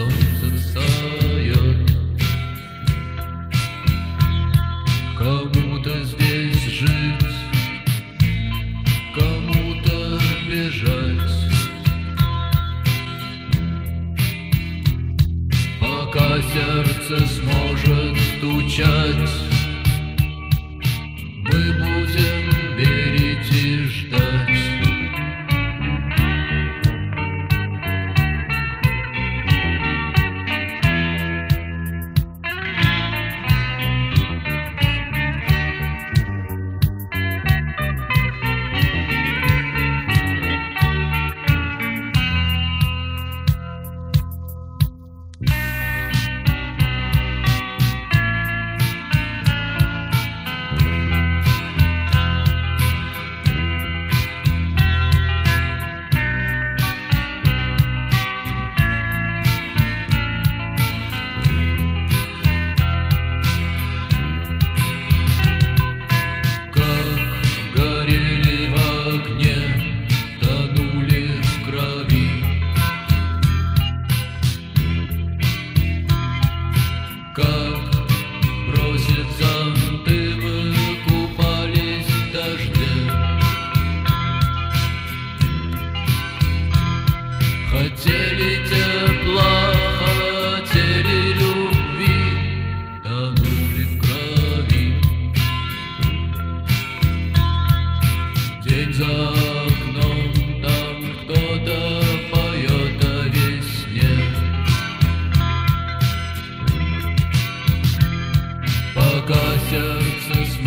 солнце встает. Кому-то здесь жить, кому-то бежать. Пока сердце сможет стучать, мы будем верить и ждать. Хотели тепла, хотели любви, тонули в крови. День за окном, там кто-то поет о весне. Пока сердце